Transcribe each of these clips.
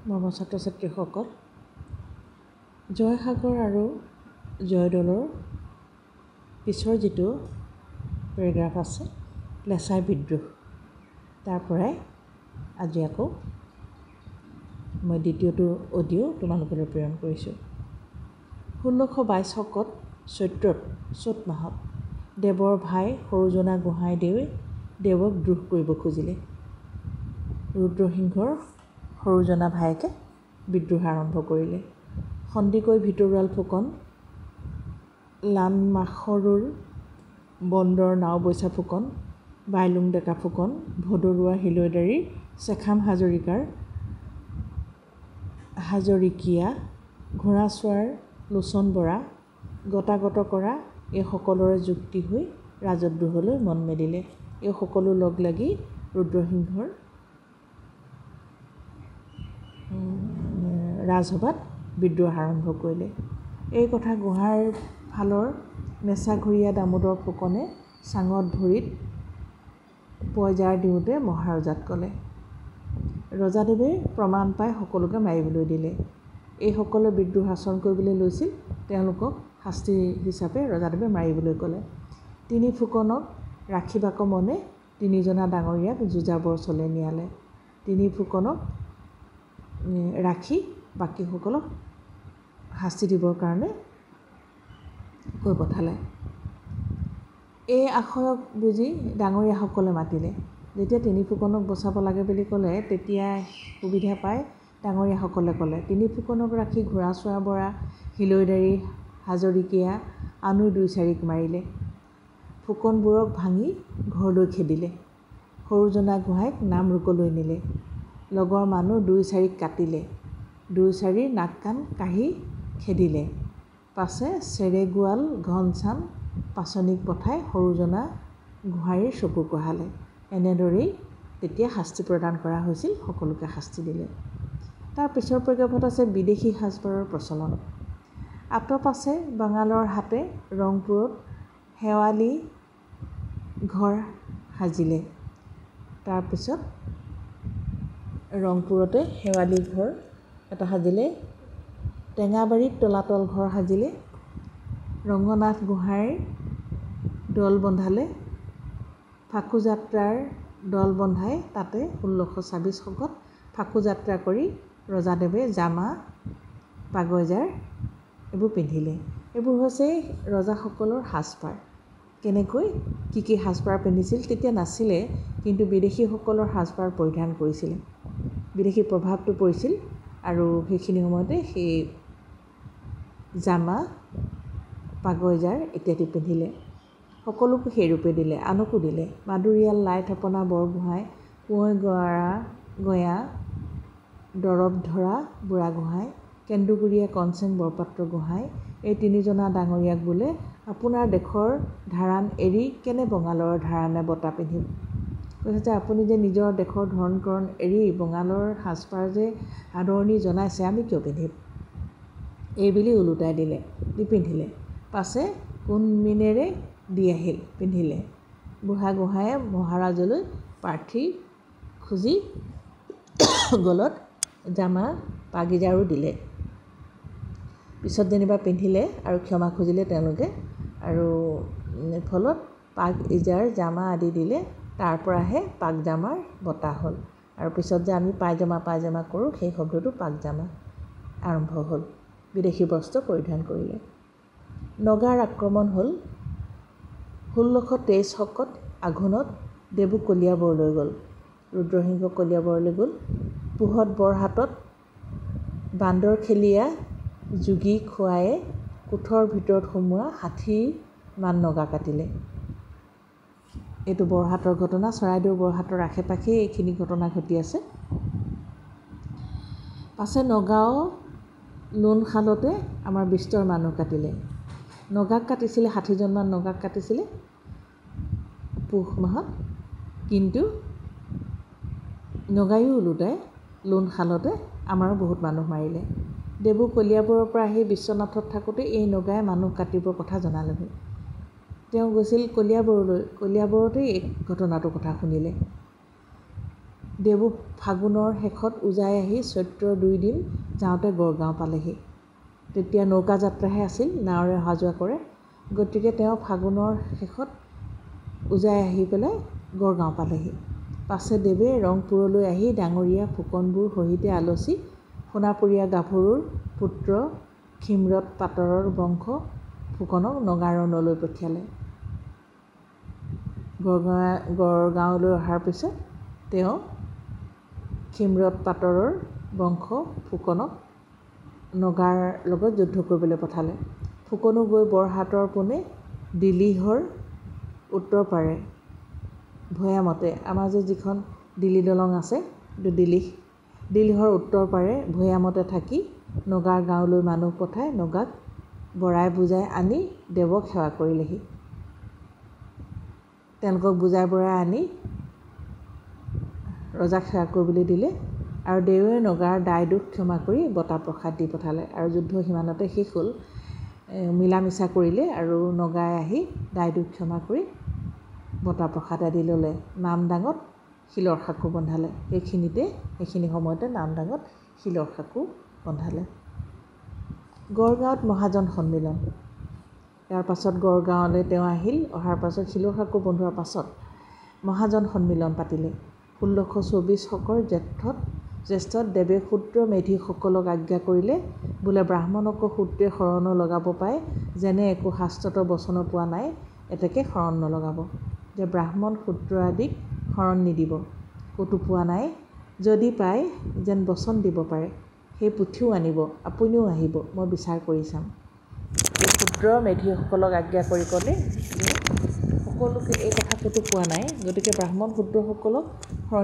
মৰমৰ ছাত্ৰ ছাত্ৰীসকল, জয়সাগৰ আৰু জয়দৌলৰ পিছৰ যিটো পেৰেগ্ৰাফ আছে লেছাই বিদ্ৰোহ, তাৰ পৰাই আজি আকৌ মই দ্বিতীয়টো অডিঅ' তোমালোকলৈ প্ৰেৰণ কৰিছোঁ। 1622 শকত চ'ত মাহত দেৱৰ ভাই সৰুজনা গোহাঁইদেৱে দেৱক দ্ৰোহ কৰিব খুজিলে। ৰুদ্ৰসিংহৰ সৰুজনা ভায়েকে বিদ্ৰোহ আৰম্ভ কৰিলে। সন্দিকৈ ভিতৰুৱাল ফুকন, লানমাখৰুৰ বন্দৰ নাওবৈচা ফুকন, বাইলুং ডেকা ফুকন, ভদৰুৱা হিলৈদাৰীৰ চেখাম হাজৰিকীয়া, ঘোঁৰাচোৱাৰ লোচন বৰা, গতাগত কৰা এই সকলোৰে যুক্তি হৈ ৰাজদ্ৰোহলৈ মন মেলিলে। এই সকলো লগ লাগি ৰুদ্ৰসিংহৰ ৰাজসভাত বিদ্ৰোহ আৰম্ভ কৰিলে। এই কথা গোহাঁইৰ ফালৰ মেছাঘৰীয়া দামোদৰ ফুকনে চাঙত ভৰিত পইজাৰ দিওঁতে মহাৰজাক ক'লে। ৰজাদেৱে প্ৰমাণ পাই সকলোকে মাৰিবলৈ দিলে। এইসকলে বিদ্ৰোহ আচৰণ কৰিবলৈ লৈছিল, তেওঁলোকক শাস্তি হিচাপে ৰজাদেৱে মাৰিবলৈ ক'লে। তিনি ফুকনক ৰাখিবাক মনে তিনিজনা ডাঙৰীয়াক যুঁজাবৰ চলে নিয়ালে। তিনি ফুকনক ৰাখি বাকীসকলক শাস্তি দিবৰ কাৰণে কৈ পঠালে। এই আশয়ক বুজি ডাঙৰীয়াসকলে মাতিলে। যেতিয়া তিনি ফুকনক বচাব লাগে বুলি ক'লে, তেতিয়া সুবিধা পাই ডাঙৰীয়াসকলে ক'লে, তিনি ফুকনক ৰাখি ঘোঁৰাচোৱা বৰা, হিলৈদাৰী, হাজৰিকীয়া আনো দুই চাৰিক মাৰিলে। ফুকনবোৰক ভাঙি ঘৰলৈ খেদিলে। সৰুজনা গোহাঁইক নামৰূপলৈ নিলে। লগৰ মানুহ দুই চাৰিক কাটিলে। দুই চাৰিৰ নাক কাণ কাঢ়ি খেদিলে। পাছে চেৰেগোৱাল ঘনচাম পাচনিক পঠাই সৰুজনা গোহাঁইৰ চকু কঢ়ালে। এনেদৰেই তেতিয়া শাস্তি প্ৰদান কৰা হৈছিল, সকলোকে শাস্তি দিলে। তাৰ পিছৰ পেৰেগ্ৰাফত আছে বিদেশী সাজপাৰৰ প্ৰচলন। আতপ আছে বাঙালৰ হাতে ৰংপুৰত শেৱালি ঘৰ সাজিলে। তাৰপিছত ৰংপুৰতে শেৱালি ঘৰ এটা সাজিলে। টেঙাবাৰীত তলাতল ঘৰ সাজিলে। ৰংগনাথ গোহাঁইৰ দল বন্ধালে। ফাকু যাত্ৰাৰ দল বন্ধাই তাতে 1626 শকত ফাকু যাত্ৰা কৰি ৰজাদেৱে জামা পাগৈজাৰ এইবোৰ পিন্ধিলে। এইবোৰ হৈছে ৰজাসকলৰ সাজপাৰ। কেনেকৈ কি সাজপাৰ পিন্ধিছিল, তেতিয়া নাছিলে, কিন্তু বিদেশীসকলৰ সাজপাৰ পৰিধান কৰিছিলে। বিদেশী প্ৰভাৱটো পৰিছিল আৰু সেইখিনি সময়তে সেই জামা পাগৈজাৰ ইত্যাদি পিন্ধিলে। সকলোকে সেইৰূপে দিলে, আনকো দিলে। মাদুৰিয়াল লাই থাপনা বৰগোহাঁই, কোঁৱৈ গঞা দৰব ধৰা বুঢ়াগোহাঁই, কেন্দুগুৰিয়া কনচেং বৰপাত্ৰ গোহাঁই এই তিনিজনা ডাঙৰীয়াক বোলে আপোনাৰ দেশৰ ধাৰান এৰি কেনে বঙালৰ ধাৰানে বটা পিন্ধিব। কৈছে যে আপুনি যে নিজৰ দেশৰ ধৰণ কৰণ এৰি বঙালৰ সাজপাৰ যে আদৰণি জনাইছে, আমি কিয় পিন্ধিম, এইবুলি ওলোটাই দিলে, নিপিন্ধিলে। পাছে কোন মিনেৰে দি আহিল, পিন্ধিলে। বুঢ়াগোহাঁয়ে মহাৰাজলৈ প্ৰাৰ্থী খুজি গলত জামা পাগিজাৰো দিলে। পিছত যেনিবা পিন্ধিলে আৰু ক্ষমা খুজিলে তেওঁলোকে, আৰু ফলত পাগ ইজাৰ জামা আদি দিলে। তাৰ পৰাহে পাগজামাৰ বঁটা হ'ল। আৰু পিছত যে আমি পায়জামা কৰোঁ, সেই শব্দটো পাগজামা আৰম্ভ হ'ল। বিদেশী বস্ত্ৰ পৰিধান কৰিলে। নগাৰ আক্ৰমণ হ'ল। 1623 শকত আঘোণত দেৱো কলিয়াবৰলৈ গ'ল। ৰুদ্ৰসিংহ কলিয়াবৰলৈ গ'ল। পুহত বৰহাটত বান্দৰখেলীয়া যোগী খোৱায়ে কোঠৰ ভিতৰত সোমোৱা 60 মান নগা কাটিলে। এইটো বৰহাটৰ ঘটনা। চৰাইদেউ বৰহাটৰ আশে পাশেই এইখিনি ঘটনা ঘটি আছে। পাছে নগাঁও লোণশালতে আমাৰ বিস্তৰ মানুহ কাটিলে। নগাক কাটিছিলে, 60জনমান নগাক কাটিছিলে পুহ মাহত। কিন্তু নগায়ো ওলোটাই লোণশালতে আমাৰো বহুত মানুহ মাৰিলে। দেৱো কলিয়াবৰৰ পৰা আহি বিশ্বনাথত থাকোঁতে এই নগাই মানুহ কাটিবৰ কথা জনালেগৈ। তেওঁ গৈছিল কলিয়াবৰলৈ। কলিয়াবৰতেই এই ঘটনাটোৰ কথা শুনিলে। দেৱো ফাগুনৰ শেষত উজাই আহি চৈত্ৰৰ 2 দিন যাওঁতে গড়গাঁও পালেহি। তেতিয়া নৌকা যাত্ৰাহে আছিল, নাৱেৰে অহা যোৱা কৰে। গতিকে তেওঁ ফাগুনৰ শেষত উজাই আহি পেলাই গড়গাঁও পালেহি। পাছে দেৱে ৰংপুৰলৈ আহি ডাঙৰীয়া ফুকনবোৰ সহিতে আলচি সোণাপুৰীয়া গাভৰুৰ পুত্ৰ ক্ষীমৰত পাটৰৰ বংশ ফুকনক নগাৰণলৈ পঠিয়ালে। গড়গাঁৱলৈ অহাৰ পিছত তেওঁ ক্ষীমৰত পাটৰৰ বংশ ফুকনক নগাৰ লগত যুদ্ধ কৰিবলৈ পঠালে। ফুকনো গৈ বৰহাটৰ পোনে দিলিহৰ উত্তৰ পাৰে ভৈয়ামতে, আমাৰ যে যিখন দিলি দলং আছে, দিলিহৰ উত্তৰ পাৰে ভৈয়ামতে থাকি নগাৰ গাঁৱলৈ মানুহ পঠাই নগাক বৰাই বুজাই আনি দেৱক সেৱা কৰিলেহি। তেওঁলোকক বুজাই বৰাই আনি ৰজাক সেৱা কৰিবলৈ দিলে আৰু দেৱে নগাৰ দায় দোষ ক্ষমা কৰি বঁটা প্ৰসাদ দি পঠালে। আৰু যুদ্ধ সিমানতে শেষ হ'ল। মিলা মিছা কৰিলে আৰু নগাই আহি দায় দোষ ক্ষমা কৰি বঁটা প্ৰসাদ আদি ল'লে। নামদাঙত শিলৰ সাঁকো বন্ধালে। সেইখিনি সময়তে নামদাঙত শিলৰ সাঁকো বন্ধালে। গড়গাঁৱত মহাজন সন্মিলন। ইয়াৰ পাছত গড়গাঁৱলৈ তেওঁ আহিল। অহাৰ পাছত শিলৰ সাঁকো বন্ধোৱাৰ পাছত মহাজন সন্মিলন পাতিলে। 1624 শকৰ জ্যেষ্ঠত দেৱে শূদ্ৰ মেধিসকলক আজ্ঞা কৰিলে, বোলে ব্ৰাহ্মণকো শূদ্ৰে শৰণ লগাব পায়, যেনে একো শাস্ত্ৰত বচন পোৱা নাই, এতেকে শৰণ নলগাব। যে ব্ৰাহ্মণ শূদ্ৰ আদিক শৰণ নিদিব, ক'তো পোৱা নাই। যদি পায় যেন বচন দিব পাৰে, সেই পুথিও আনিব, আপুনিও আহিব, মই বিচাৰ কৰি চাম। এই শূদ্ৰ মেধিসকলক আজ্ঞা কৰি ক'লে যে সকলোকে এই কথা ক'তো পোৱা নাই, গতিকে ব্ৰাহ্মণ শূদ্ৰসকলক শৰণ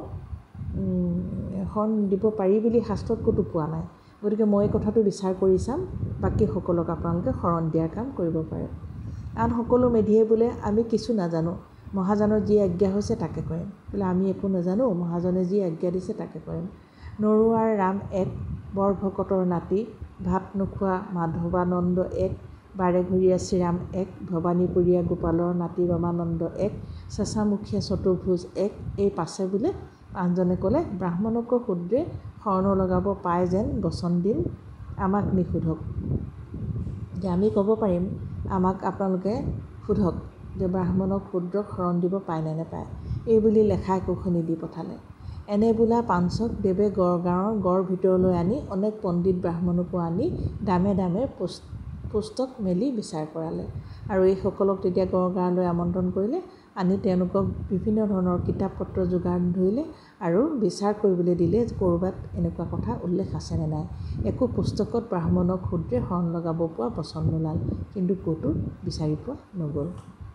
দিব পাৰি বুলি শাস্ত্ৰত ক'তো পোৱা নাই। গতিকে মই এই কথাটো বিচাৰ কৰি চাম, বাকীসকলক আপোনালোকে শৰণ দিয়াৰ কাম কৰিব পাৰে। আন সকলো মেধিয়ে বোলে আমি কিছু নাজানো, মহাজনৰ যি আজ্ঞা হৈছে তাকে কৰিম। বোলে আমি একো নাজানো, মহাজনে যি আজ্ঞা দিছে তাকে কৰিম। নৰুৱাৰ ৰাম এক, বৰ ভকতৰ নাতি, ভাত নোখোৱা মাধৱানন্দ এক, বাৰেঘৰীয়া শ্ৰীৰাম এক, ভৱানীপুৰীয়া গোপালৰ নাতি ৰমানন্দ এক, চেঁচামুখীয়া চতুৰ্ভুজ এক। এই পাছে বোলে আনজনে ক'লে, ব্ৰাহ্মণকো শূদ্ৰে শৰণ লগাব পায় যেন বচন দিম, আমাক নিশোধক। যে আমি ক'ব পাৰিম, আমাক আপোনালোকে সোধক যে ব্ৰাহ্মণক শূদ্ৰক শৰণ দিব পায় নে নেপায়। এই বুলি লেখা একোখনি দি পঠালে। এনে বোলা পাঞ্চক দেৱে গড়গাঁৱৰ গড় ভিতৰলৈ আনি অনেক পণ্ডিত ব্ৰাহ্মণকো আনি দামে দামে পুস্তক মেলি বিচাৰ কৰালে। আৰু এইসকলক তেতিয়া গড়গাঁৱলৈ আমন্ত্ৰণ কৰিলে, আনি তেওঁলোকক বিভিন্ন ধৰণৰ কিতাপ পত্ৰ যোগান ধৰিলে আৰু বিচাৰ কৰিবলৈ দিলে ক'ৰবাত এনেকুৱা কথা উল্লেখ আছেনে নাই। একো পুস্তকত ব্ৰাহ্মণক শূদ্ৰে শৰণ লগাব পোৱা বচন নোলাল, কিন্তু ক'তো বিচাৰি পোৱা নগ'ল।